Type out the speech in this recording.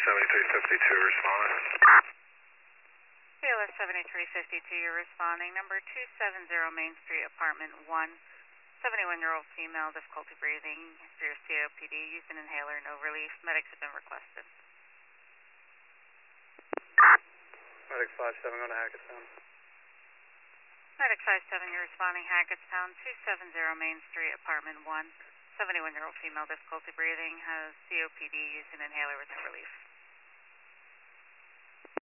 7352 responding. BLS 7352, you're responding. Number 270 Main Street, apartment 1. 71-year-old female, difficulty breathing, severe COPD, use an inhaler, no relief. Medics have been requested. Medic 57 going to Hackettstown. Medic 57, you're responding. Hackettstown, 270 Main Street, apartment 1. 71-year-old female, difficulty breathing, has COPD, use an inhaler with no relief.